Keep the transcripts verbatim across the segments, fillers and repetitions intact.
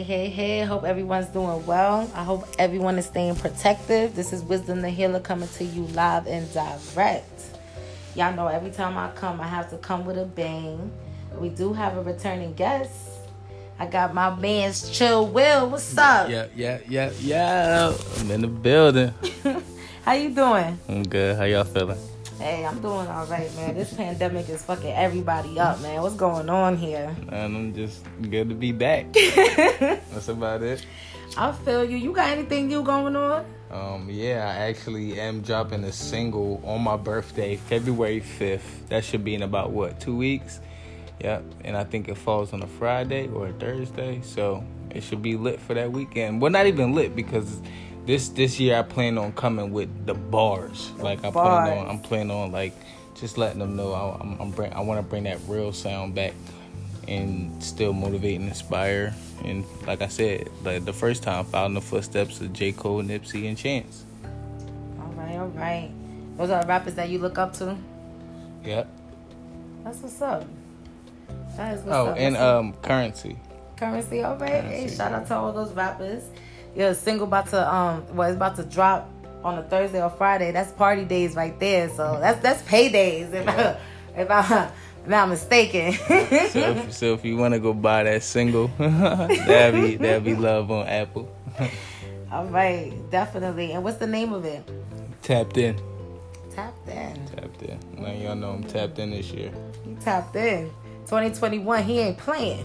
Hey, hey, hey. Hope everyone's doing well. I hope everyone is staying protective. This is Wisdom the Healer coming to you live and direct. Y'all know every time I come, I have to come with a bang. We do have a returning guest. I got my man's Chill Will. What's up? Yeah, yeah, yeah, yeah. I'm in the building. How you doing? I'm good. How y'all feeling? Hey, I'm doing all right, man. This pandemic is fucking everybody up, man. What's going on here? And I'm just good to be back. That's about it. I feel you. You got anything new going on? Um, yeah, I actually am dropping a single on my birthday, February fifth. That should be in about, what, two weeks? Yep. And I think it falls on a Friday or a Thursday. So it should be lit for that weekend. Well, not even lit because this this year I plan on coming with the bars. The like I bars. plan on, I'm planning on like just letting them know I, I'm, I'm bring, I want to bring that real sound back and still motivate and inspire. And like I said, like the first time, following the footsteps of J. Cole, Nipsey, and Chance. All right, all right. Those are rappers that you look up to? Yep. That's what's up. That is what's Oh, up. and That's um, Currency. Currency, all right. Currency. Hey, shout out to all those rappers. Yeah, single about to um, well, it's about to drop on a Thursday or Friday. That's party days right there. So that's that's paydays. If I, if I if I'm not mistaken. so, if, so if you want to go buy that single, that'd be that'd be love on Apple. All right, definitely. And what's the name of it? Tapped in. Tapped in. Tapped in. Now y'all know I'm tapped in this year. You tapped in. twenty twenty-one, he ain't playing.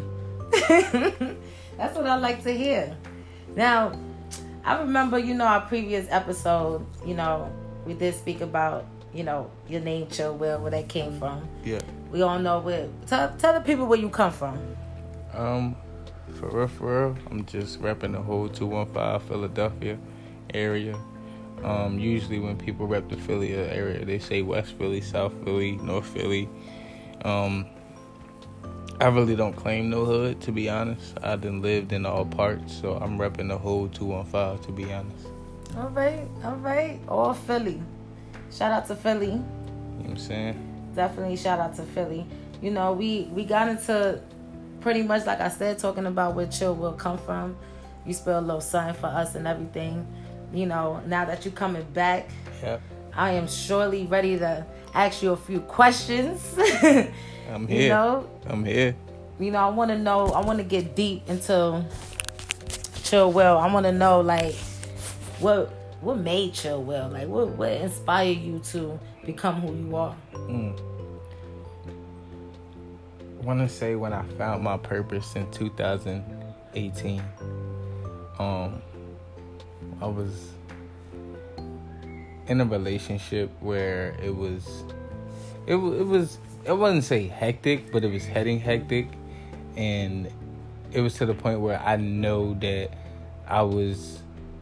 That's what I like to hear. Now, I remember, you know, our previous episode, you know, we did speak about, you know, your name, Chill Will, where that came from. Yeah. We all know where. Tell, tell the people where you come from. Um, for real, for real, I'm just repping the whole two one five Philadelphia area. Um, usually when people rep the Philly area, they say West Philly, South Philly, North Philly. Um, I really don't claim no hood, to be honest. I done lived in all parts, so I'm repping the whole two one five, to be honest. All right, all right. All Philly. Shout out to Philly. You know what I'm saying? Definitely shout out to Philly. You know, we, we got into pretty much, like I said, talking about where Chill Will come from. You spill a little something for us and everything. You know, now that you're coming back, Yep. I am surely ready to ask you a few questions. I'm here. You know? I'm here. You know, I want to know, I want to get deep into Chill Will. I want to know, like, what what made Chill Will? Like, what, what inspired you to become who you are? Mm. I want to say when I found my purpose in two thousand eighteen, um, I was in a relationship where it was, it, it was, I wouldn't say hectic, but it was heading hectic. And it was to the point where I know that I was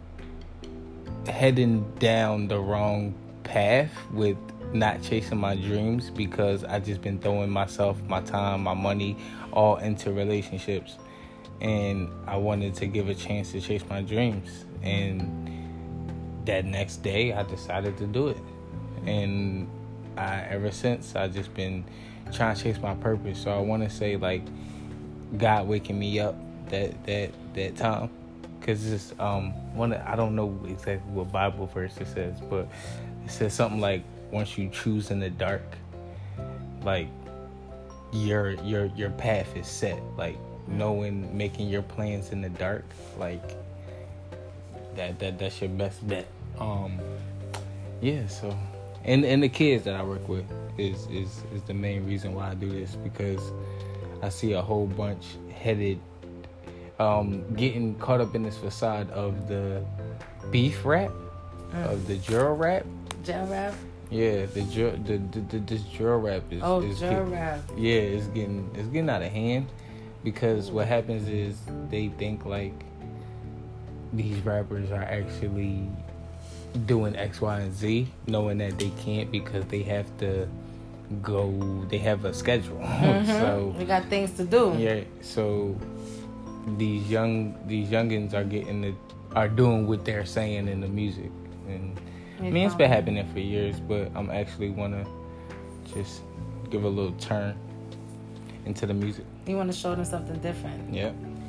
heading down the wrong path with not chasing my dreams because I just been throwing myself, my time, my money all into relationships. And I wanted to give a chance to chase my dreams. And that next day I decided to do it. And I, ever since, I just been trying to chase my purpose. So I want to say, like, God waking me up that that that time, because it's um one I don't know exactly what Bible verse it says, but it says something like, once you choose in the dark, like your your your path is set. Like knowing, making your plans in the dark, like that that that's your best bet. Um, yeah. So. And and the kids that I work with is, is, is the main reason why I do this, because I see a whole bunch headed, um, getting caught up in this facade of the beef rap, mm. of the drill rap. Drill rap? Yeah, the drill, the, the, the this drill rap is. Oh, is drill getting, rap. Yeah, it's getting it's getting out of hand, because what happens is they think like these rappers are actually doing X, Y, and Z, knowing that they can't because they have to go, they have a schedule. Mm-hmm. So we got things to do. Yeah, so these young these youngins are getting the are doing what they're saying in the music. And I mean, it's been happening for years, but I'm actually wanna just give a little turn into the music. You want to show them something different. Yeah.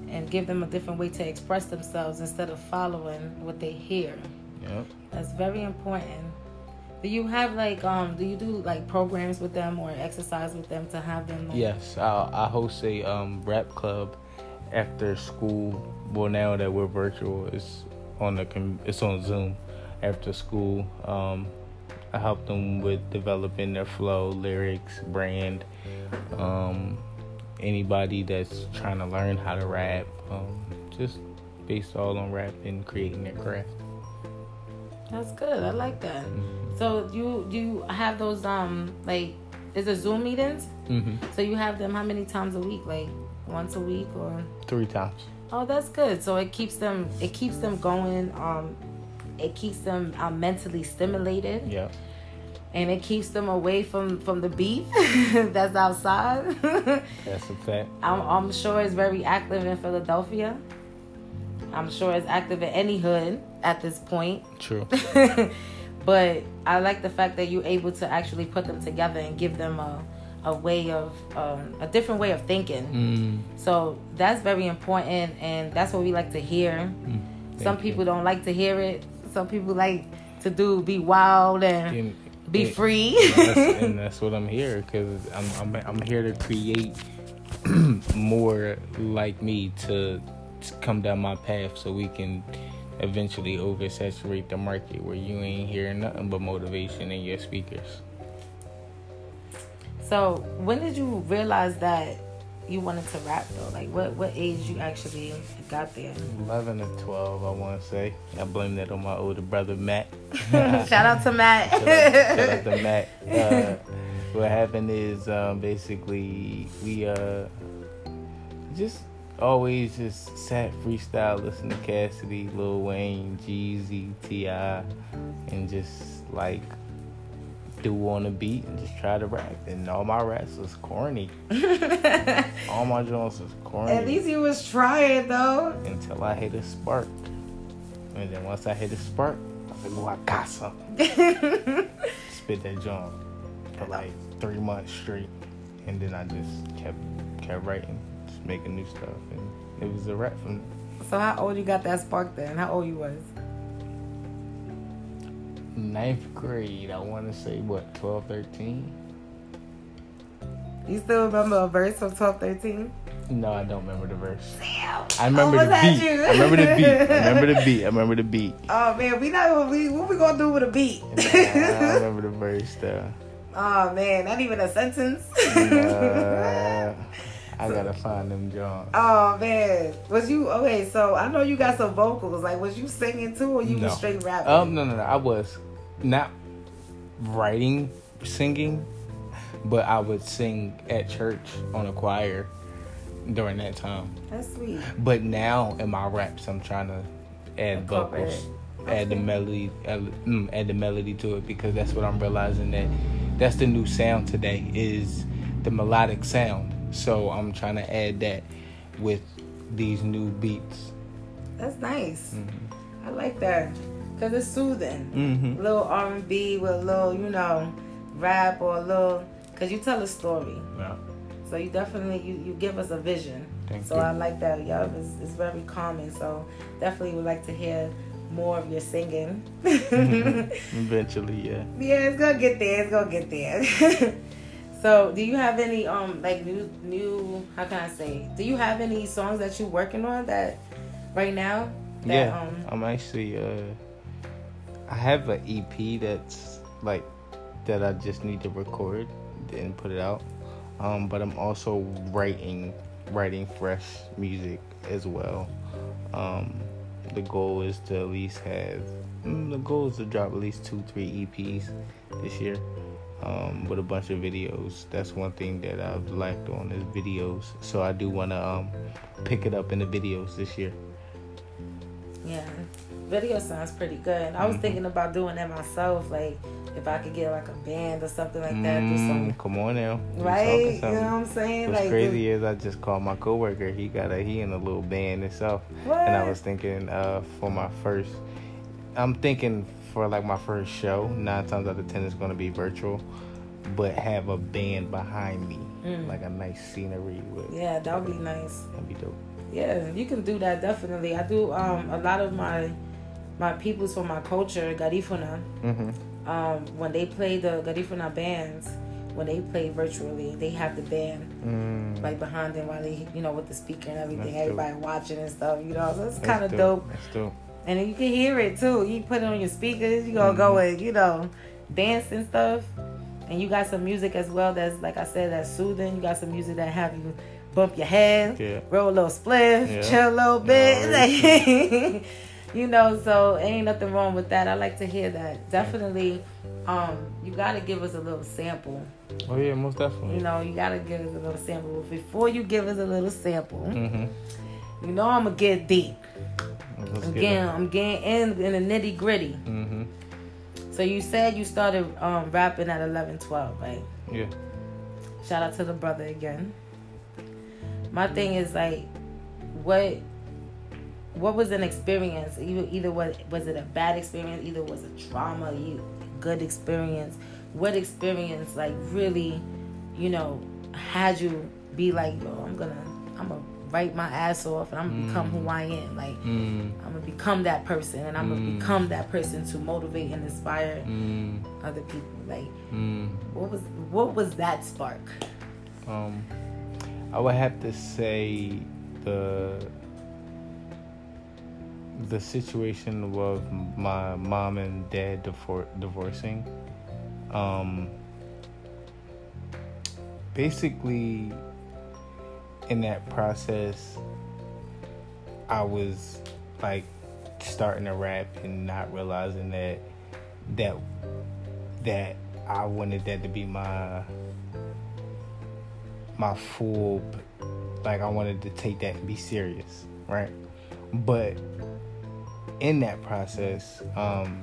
and give them a different way to express themselves instead of following what they hear. Yep. That's very important. Do you have like um? Do you do like programs with them or exercise with them to have them? Like... Yes, I, I host a um rap club after school. Well, now that we're virtual, it's on the it's on Zoom. After school, um, I help them with developing their flow, lyrics, brand. Um, anybody that's trying to learn how to rap, um, just based all on rap and creating their craft. That's good. I like that. So you you have those um like is it Zoom meetings? Mm-hmm. So you have them how many times a week? Like once a week or three times? Oh, that's good. So it keeps them it keeps them going. Um, it keeps them uh, mentally stimulated. Yeah. And it keeps them away from, from the beef that's outside. That's a fact. I'm, I'm sure it's very active in Philadelphia. I'm sure it's active in any hood at this point. True. But I like the fact that you're able to actually put them together and give them a, a way of, um, a different way of thinking. Mm. So that's very important, and that's what we like to hear. Mm. Some people you. don't like to hear it. Some people like to do, be wild and... and Be and, free. and, that's, and that's what I'm here, because I'm, I'm I'm here to create more like me to, to come down my path, so we can eventually oversaturate the market where you ain't hearing nothing but motivation in your speakers. So when did you realize that you wanted to rap though? Like what, what age you actually got there? eleven or twelve, I want to say. I blame that on my older brother, Matt. Shout out to Matt. shout, out, shout out to Matt. Uh, what happened is um, basically we uh, just always just sat freestyle, listened to Cassidy, Lil Wayne, Jeezy, T I, and just like do on a beat and just try to rap. And all my raps was corny. All my joints was corny. At least you was trying though. Until I hit a spark. And then once I hit a spark, I said, oh, I got something. Spit that joint for like three months straight. And then I just kept kept writing, just making new stuff. And it was a rap from. So how old you got that spark then? How old you was? Ninth grade, I want to say, what, twelve, thirteen? You still remember a verse from twelve, thirteen? No, I don't remember the verse. Damn. I remember oh, the beat. You? I remember the beat. I remember the beat. I remember the beat. Oh, man, we not we, what we gonna do with a beat? Nah, I remember the verse, though. Oh, man, not even a sentence? Nah, I gotta find them Johns. Oh, man. Was you, okay, so I know you got some vocals. Like, was you singing too, or you no. was straight rapping? Um, no, no, no. I was not writing, singing, but I would sing at church on a choir during that time. That's sweet. But now in my raps, I'm trying to add vocals, okay. add the melody, add, mm, add the melody to it, because that's what I'm realizing, that that's the new sound today, is the melodic sound. So I'm trying to add that with these new beats. That's nice. Mm-hmm. I like that. Because it's soothing. Mm-hmm. A little R and B with a little, you know, rap or a little... Because you tell a story. Yeah. So you definitely, you, you give us a vision. Thank so you. I like that. Yeah, it's, it's very calming. So definitely would like to hear more of your singing. Eventually, yeah. Yeah, it's going to get there. It's going to get there. So do you have any, um like, new, new, how can I say? Do you have any songs that you're working on that right now? That, yeah, um, I'm actually, uh, I have an E P that's, like, that I just need to record and put it out. Um, but I'm also writing, writing fresh music as well. Um, the goal is to at least have, mm, the goal is to drop at least two, three E Ps this year. Um, with a bunch of videos. That's one thing that I've lacked on is videos. So I do want to um, pick it up in the videos this year. Yeah, video sounds pretty good. I was Mm-hmm. thinking about doing that myself, like if I could get like a band or something like that. Mm, Do some, come on now, you right? You talking know something. what I'm saying? What's like, crazy do, is I just called my coworker. He got a he in a little band himself, what? and I was thinking uh, for my first. I'm thinking for like my first show. Nine times out of ten, it's going to be virtual, but have a band behind me, Mm. like a nice scenery with. Yeah, that would be nice. That'd be dope. Yeah, you can do that definitely. I do um a lot of my my peoples from my culture, Garifuna. Mm-hmm. Um, when they play the Garifuna bands, when they play virtually, they have the band Mm. like behind them while they, you know, with the speaker and everything, That's everybody dope. watching and stuff, you know. So it's That's kind of dope. That's dope. And then you can hear it too. You put it on your speakers, you gonna Mm-hmm. go and, you know, dance and stuff. And you got some music as well that's, like I said, that's soothing. You got some music that have you bump your head, Yeah. roll a little spliff, Yeah. chill a little bit. Alright. You know, so ain't nothing wrong with that. I like to hear that. Definitely, um, you gotta give us a little sample. Oh yeah, most definitely. You know, you gotta give us a little sample. But before you give us a little sample, Mm-hmm. you know I'm gonna get deep. Let's I'm get getting, it. I'm getting in in the nitty gritty. Mm-hmm. So you said you started um, rapping at eleven, twelve, right? Yeah. Shout out to the brother again. My thing is like, what what was an experience? Either either was was it a bad experience? Either was it trauma? You good experience? What experience like really, you know, had you be like, yo, I'm gonna I'm gonna write my ass off and I'm gonna become who I am. Like Mm. I'm gonna become that person and I'm gonna Mm. become that person to motivate and inspire Mm. other people. Like Mm. what was what was that spark? Um, I would have to say the the situation of my mom and dad divor- divorcing. Um, basically, in that process, I was like starting to rap and not realizing that that that I wanted that to be my my full, like I wanted to take that and be serious, right? But in that process, um,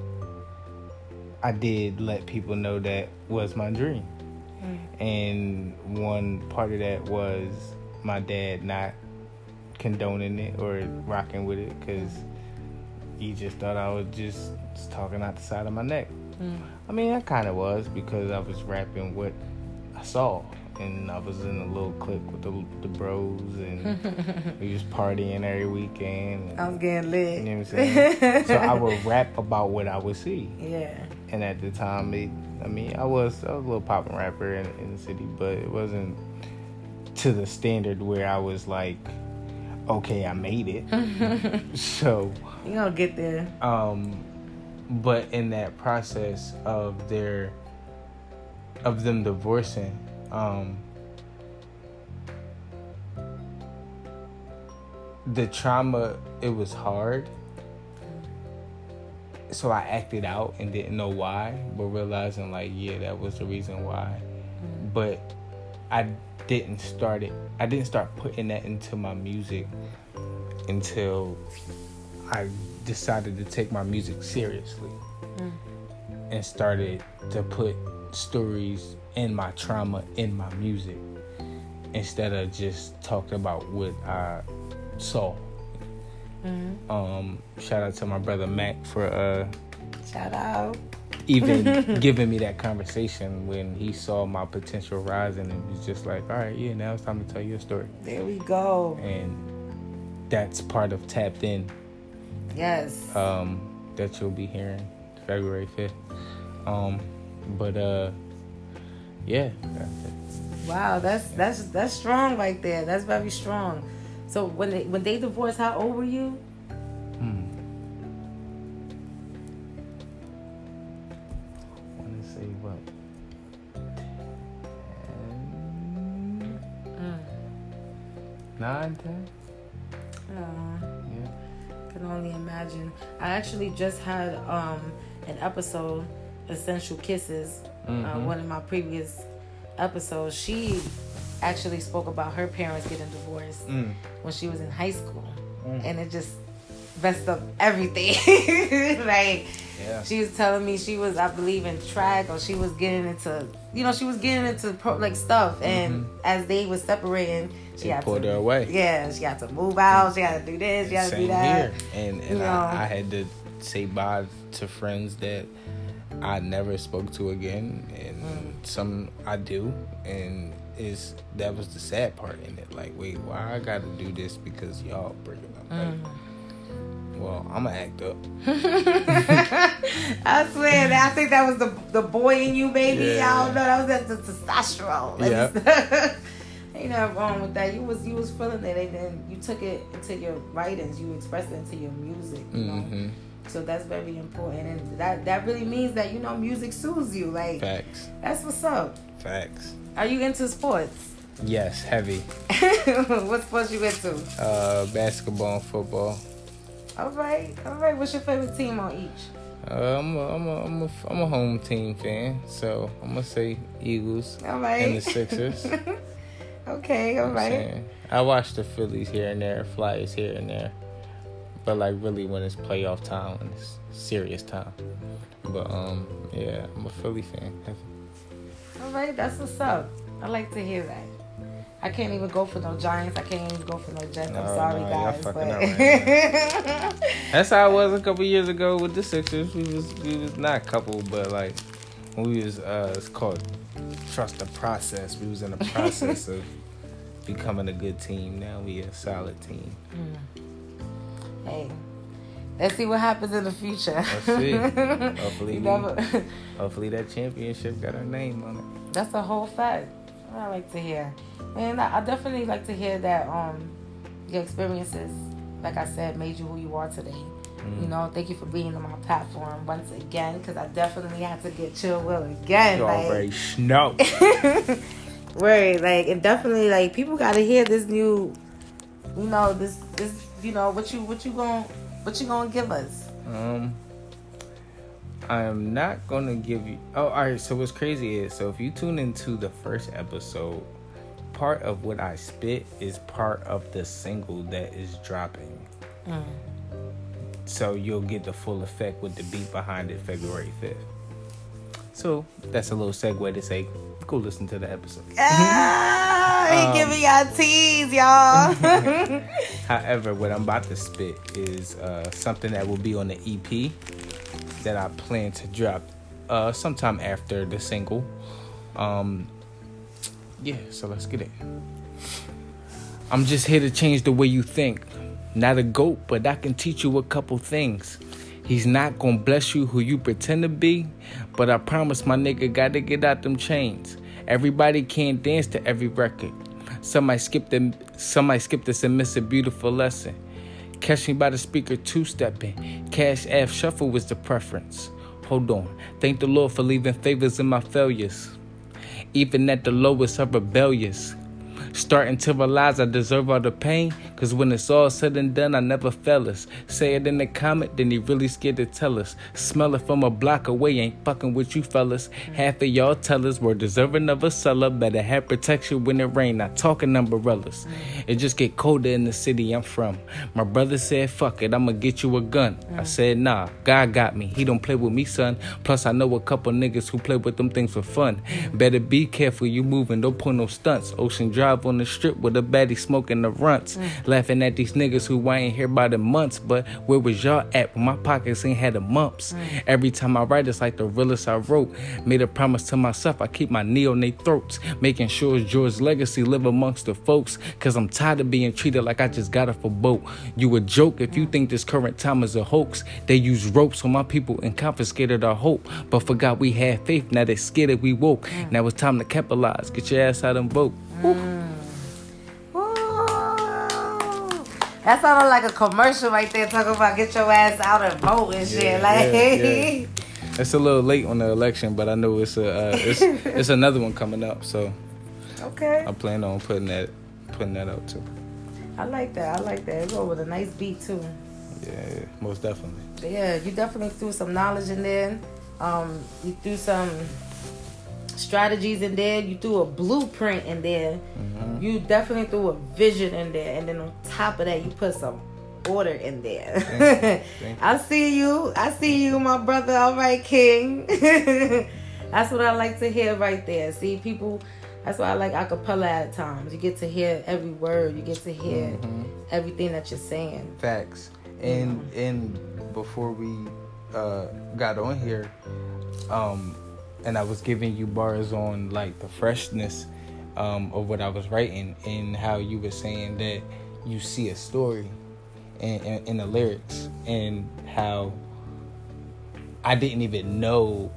I did let people know that was my dream. Mm. And one part of that was my dad not condoning it or rocking with it because he just thought I was just talking out the side of my neck. Mm. I mean, I kind of was because I was rapping what I saw. And I was in a little clique with the, the bros, and we was partying every weekend. I was getting lit. You know what I'm saying? So I would rap about what I would see. Yeah. And at the time, it, I mean, I was, I was a little poppin' rapper in, in the city, but it wasn't to the standard where I was like, okay, I made it. So you gonna get there. Um, but in that process of their, of them divorcing. Um, the trauma, it was hard. So I acted out and didn't know why, but realizing like, yeah, that was the reason why. Mm-hmm. But I didn't start it. I didn't start putting that into my music until I decided to take my music seriously mm. and started to put stories in my trauma in my music instead of just talking about what I saw. Mm-hmm. Um, shout out to my brother Mac for uh, shout out even giving me that conversation when he saw my potential rising and was just like, all right, yeah, now it's time to tell you a story. There we go. And that's part of Tapped In. Yes. Um, that you'll be hearing February fifth. Um, but uh. Yeah. Wow, that's that's that's strong right there. That's very strong. So when they when they divorced, how old were you? Hmm. I want to say what? ten? Mm. Nine, ten? Uh, yeah. Can only imagine. I actually just had um an episode, Essential Kisses. Mm-hmm. Uh, one of my previous episodes, she actually spoke about her parents getting divorced mm. when she was in high school, mm. and it just messed up everything. Like, yeah. She was telling me she was, I believe, in track, or she was getting into, you know, she was getting into pro, like stuff, and mm-hmm. as they were separating, she it had pulled to, her away. Yeah, she had to move out. She had to do this. She had to Same do that. Here. And and you I, know. I had to say bye to friends that I never spoke to again, and mm. some I do, and is that was the sad part in it. Like, wait, why I gotta do this because y'all breaking up? Like, mm-hmm. Well, I'm gonna act up. I swear, I think that was the the boy in you, baby. Yeah. I don't know. That was that the testosterone. Yeah. Ain't nothing wrong with that. You was you was feeling it, and then you took it into your writings. You expressed it into your music. You know. Mm-hmm. So that's very important, and that that really means that, you know, music soothes you. Like, facts. That's what's up. Facts. Are you into sports? Yes, heavy. What sports you into? Uh, basketball and football. All right, all right. What's your favorite team on each? Uh, I'm a, I'm a, I'm a, I'm a home team fan, so I'm gonna say Eagles. All right. And the Sixers. Okay, all right. I watch the Phillies here and there, Flyers here and there. But, like, really when it's playoff time, when it's serious time. But, um, yeah, I'm a Philly fan. All right, that's what's up. I like to hear that. I can't even go for no Giants. I can't even go for no Jets. I'm no, sorry, no, guys. But... right that's how it was a couple years ago with the Sixers. We was we was not a couple, but, like, when we was, uh, it's called trust the process. We was in the process of becoming a good team. Now we a solid team. Mm. Hey, let's see what happens in the future. Let's see. Hopefully, we, never... hopefully that championship got our name on it. That's a whole fact. I like to hear, and I, I definitely like to hear that um your experiences, like I said, made you who you are today. Mm. You know, thank you for being on my platform once again, because I definitely had to get Chill Will again. You like, already know. Right, like, and definitely, like, people got to hear this new, you know, this this. You know, what you what you gonna what you gonna give us? Um, I am not gonna give you. Oh, all right. So what's crazy is, so if you tune into the first episode, part of what I spit is part of the single that is dropping. Mm. So you'll get the full effect with the beat behind it February fifth. So that's a little segue to say, go listen to the episode. Ah, he um, giving y'all tease, y'all. However, what I'm about to spit is uh, something that will be on the E P that I plan to drop uh, sometime after the single. Um, yeah, so let's get it. I'm just here to change the way you think. Not a goat, but I can teach you a couple things. He's not gonna bless you who you pretend to be, but I promise my nigga gotta get out them chains. Everybody can't dance to every record. Some might skip the, some might skip this and miss a beautiful lesson. Catch me by the speaker two-stepping. Cash App Shuffle was the preference. Hold on. Thank the Lord for leaving favors in my failures. Even at the lowest, I'm rebellious. Starting to realize I deserve all the pain, cause when it's all said and done, I never fell us. Say it in the comment, then he really scared to tell us. Smell it from a block away, ain't fucking with you fellas. Half of y'all tellers were deserving of a seller. Better have protection when it rain, not talking umbrellas. It just get colder in the city I'm from. My brother said, fuck it, I'ma get you a gun. I said, nah, God got me, he don't play with me, son. Plus I know a couple niggas who play with them things for fun. Better be careful, you moving, don't pull no stunts. Ocean Drive on the strip with a baddie smoking the runts. Mm. Laughing at these niggas who I ain't here by the months. But where was y'all at when my pockets ain't had the mumps? Mm. Every time I write, it's like the realest I wrote. Made a promise to myself, I keep my knee on their throats. Making sure George's legacy live amongst the folks. Cause I'm tired of being treated like I just got off a boat. You a joke if you think this current time is a hoax. They used ropes on my people and confiscated our hope. But forgot we had faith, now they scared that we woke. Mm. Now it's time to capitalize, get your ass out and vote. Mm. That sounded like a commercial right there talking about get your ass out and vote and shit. Yeah, like, yeah, yeah. It's a little late on the election, but I know it's a uh, it's it's another one coming up. So okay, I plan on putting that putting that out too. I like that. I like that. It go with a nice beat too. Yeah, most definitely. Yeah, you definitely threw some knowledge in there. Um, you threw some strategies in there. You threw a blueprint in there. Mm-hmm. You definitely threw a vision in there, and then on top of that, you put some order in there. Thank you. Thank you. I see you. I see you, my brother. All right, King. That's what I like to hear right there. See, people. That's why I like acapella at times. You get to hear every word. You get to hear mm-hmm. everything that you're saying. Facts. And mm-hmm. and before we uh, got on here, um. and I was giving you bars on like the freshness. um, of what I was writing, and how you were saying that you see a story in, in, in the lyrics, and how I didn't even know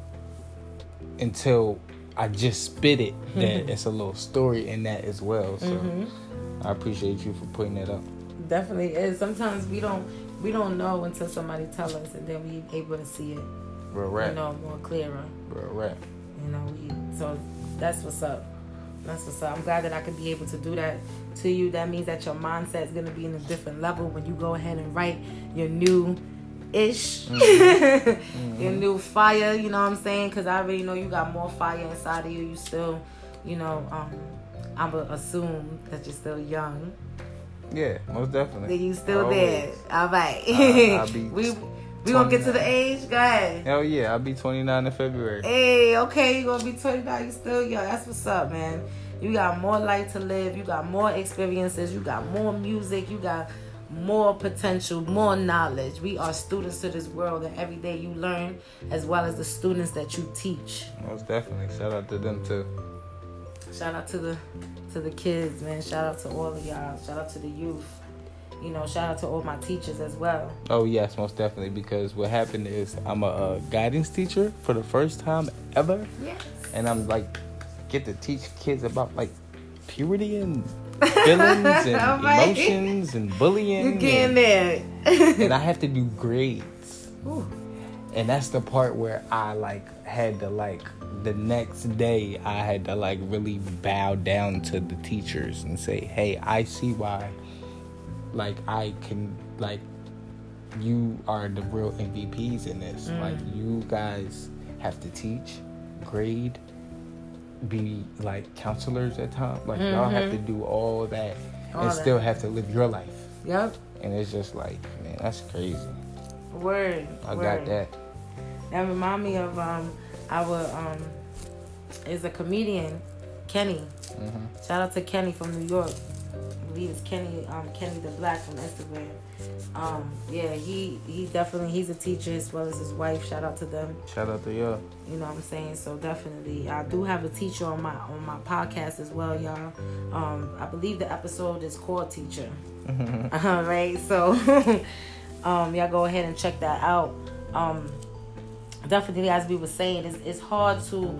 until I just spit it that it's a little story in that as well. So mm-hmm. I appreciate you for putting that up. Definitely is. Sometimes we don't we don't know until somebody tell us, and then we able to see it. Real rap. You know, more clearer. Real rap. You know, we, so that's what's up. That's what's up. I'm glad that I could be able to do that to you. That means that your mindset is going to be in a different level when you go ahead and write your new ish, mm-hmm. mm-hmm. your new fire. You know what I'm saying? Because I already know you got more fire inside of you. You still, you know, um, I'm going to assume that you're still young. Yeah, most definitely. You still there. All right. Uh, I'll be we we going to get to the age? Go ahead. Hell yeah. I'll be twenty-nine in February. Hey, okay. You going to be twenty-nine. You still young. That's what's up, man. You got more life to live. You got more experiences. You got more music. You got more potential, more knowledge. We are students to this world, and every day you learn, as well as the students that you teach. Most definitely. Shout out to them too. Shout out to the to the kids, man. Shout out to all of y'all. Shout out to the youth. You know, shout out to all my teachers as well. Oh yes, most definitely. Because what happened is I'm a, a guidance teacher for the first time ever. Yes. And I'm like, get to teach kids about like puberty and feelings and right. emotions and bullying. You getting there. And I have to do grades. Ooh. And that's the part where I like had to like the next day I had to like really bow down to the teachers and say, hey, I see why like I can like you are the real M V Ps in this. Mm. Like you guys have to teach, grade, be like counselors at times. Like mm-hmm. y'all have to do all that all and that. Still have to live your life. Yep. And it's just like, man, that's crazy. Word. I word. got that. That remind me of um our um is a comedian, Kenny. Mm-hmm. Shout out to Kenny from New York. I believe it's Kenny um Kenny the Black from Instagram. Um yeah, he he definitely he's a teacher as well as his wife. Shout out to them. Shout out to y'all. You know what I'm saying? So definitely I do have a teacher on my on my podcast as well, y'all. Um I believe the episode is called Teacher. All right, so um y'all go ahead and check that out. Um definitely, as we were saying, it's, it's hard to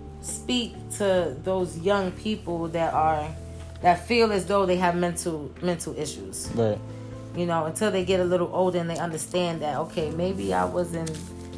speak to those young people that are that feel as though they have mental mental issues. Right. You know, until they get a little older and they understand that, okay, maybe I wasn't,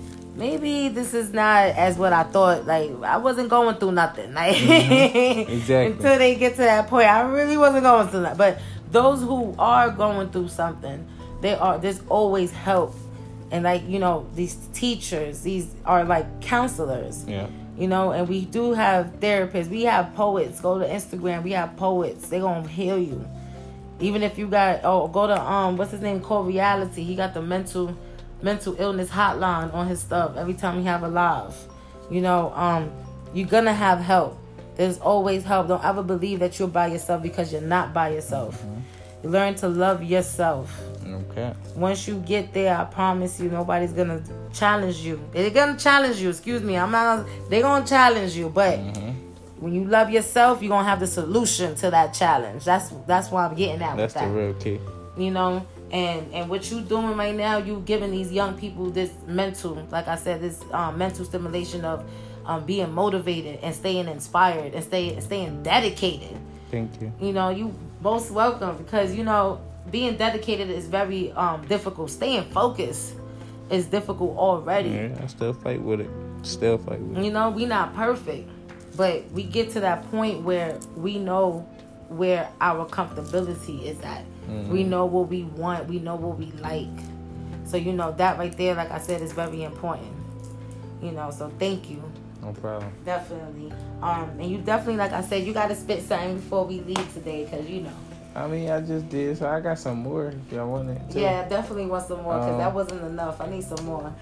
maybe this is not as what I thought. Like, I wasn't going through nothing. Like, mm-hmm. Exactly. Until they get to that point, I really wasn't going through that. But those who are going through something, they are. There's always help. And like, you know, these teachers, these are like counselors. Yeah. You know, and we do have therapists. We have poets. Go to Instagram. We have poets. They're going to heal you. Even if you got, oh, go to, um, what's his name? Core Reality. He got the mental mental illness hotline on his stuff every time he have a live. You know, um, you're going to have help. There's always help. Don't ever believe that you're by yourself, because you're not by yourself. Mm-hmm. You learn to love yourself. Okay. Once you get there, I promise you, nobody's gonna challenge you. They're gonna challenge you. Excuse me. I'm not. They're gonna challenge you, but mm-hmm. when you love yourself, you're gonna have the solution to that challenge. That's that's why I'm getting at. That's with that. the real key. You know, and and what you doing right now, you giving these young people this mental, like I said, this um, mental stimulation of um, being motivated and staying inspired and stay staying dedicated. Thank you. You know, you most welcome, because you know, being dedicated is very um, difficult. Staying focused is difficult already. Yeah, I still fight with it. Still fight with it. You know, we not perfect, but we get to that point where we know where our comfortability is at. Mm-hmm. We know what we want. We know what we like. So, you know, that right there, like I said, is very important. You know, so thank you. No problem. Definitely. Um, and you definitely, like I said, you got to spit something before we leave today, because, you know. I mean, I just did, so I got some more if y'all want it too. Yeah, definitely want some more, because um, that wasn't enough. I need some more.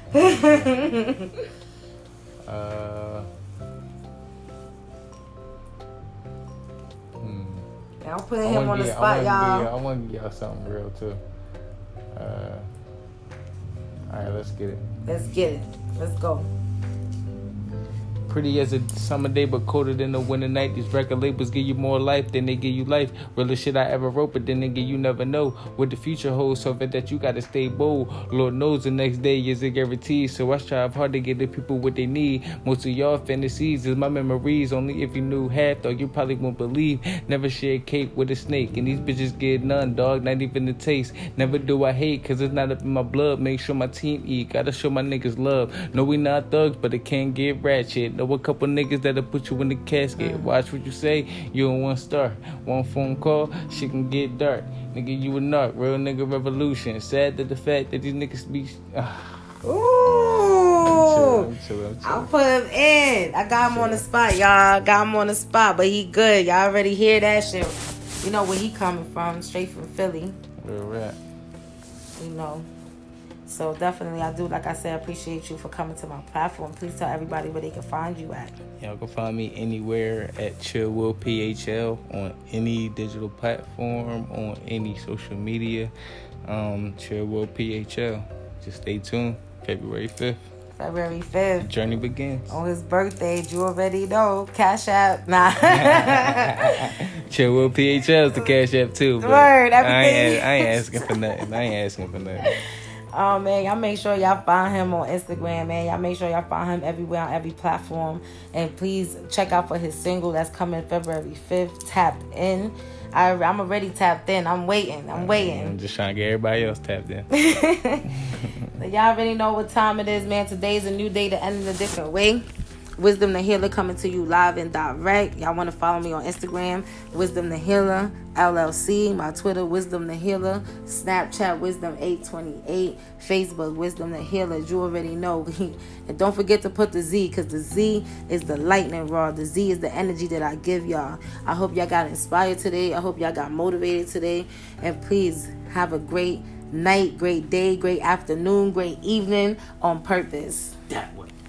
uh, hmm. I'm putting him on the spot, I y'all. You, I want to give y'all something real, too. Uh, all right, let's get it. Let's get it. Let's go. pretty as a summer day, but colder than a winter night. These record labels give you more life than they give you life. Realest shit I ever wrote, but then again, you never know what the future holds. Something that you gotta stay bold. Lord knows the next day is a guarantee. So I strive hard to get the people what they need. Most of y'all fantasies is my memories. Only if you knew half, dog, you probably won't believe. Never share cake with a snake, and these bitches get none, dog. Not even the taste. Never do I hate, cause it's not up in my blood. Make sure my team eat. Gotta show my niggas love. No, we not thugs, but it can't get ratchet. Know a couple niggas that'll put you in the casket. Watch what you say. You in one star. One phone call, shit can get dark. Nigga, you a narc. Real nigga revolution. Sad that the fact that these niggas be. Uh, Ooh. I'm chilling, I'm chilling, I'm chilling. I'll put him in. I got him on the spot, y'all. Got him on the spot, but he good. Y'all already hear that shit. You know where he coming from. Straight from Philly. Real rap. You know. So definitely, I do, like I said, appreciate you for coming to my platform. Please tell everybody where they can find you at. Y'all can find me anywhere at Chill Will P H L on any digital platform, on any social media. Um, Chill Will P H L. Just stay tuned. February fifth. February fifth. The journey begins. On his birthday, you already know. Cash App. Nah. Chill Will P H L is the Cash App too. But Word, everything. I ain't, I ain't asking for nothing. I ain't asking for nothing. Oh, man, y'all make sure y'all find him on Instagram, man. Y'all make sure y'all find him everywhere on every platform. And please check out for his single that's coming February fifth, Tapped In. I, I'm already tapped in. I'm waiting. I'm waiting. I'm just trying to get everybody else tapped in. Y'all already know what time it is, man. Today's a new day to end in a different way. Wisdom the Healer coming to you live and direct. Y'all want to follow me on Instagram, Wisdom the Healer, L L C. My Twitter, Wisdom the Healer. Snapchat, Wisdom eight twenty-eight. Facebook, Wisdom the Healer. You already know. And don't forget to put the Z, because the Z is the lightning rod. The Z is the energy that I give y'all. I hope y'all got inspired today. I hope y'all got motivated today. And please have a great night, great day, great afternoon, great evening on purpose. That way.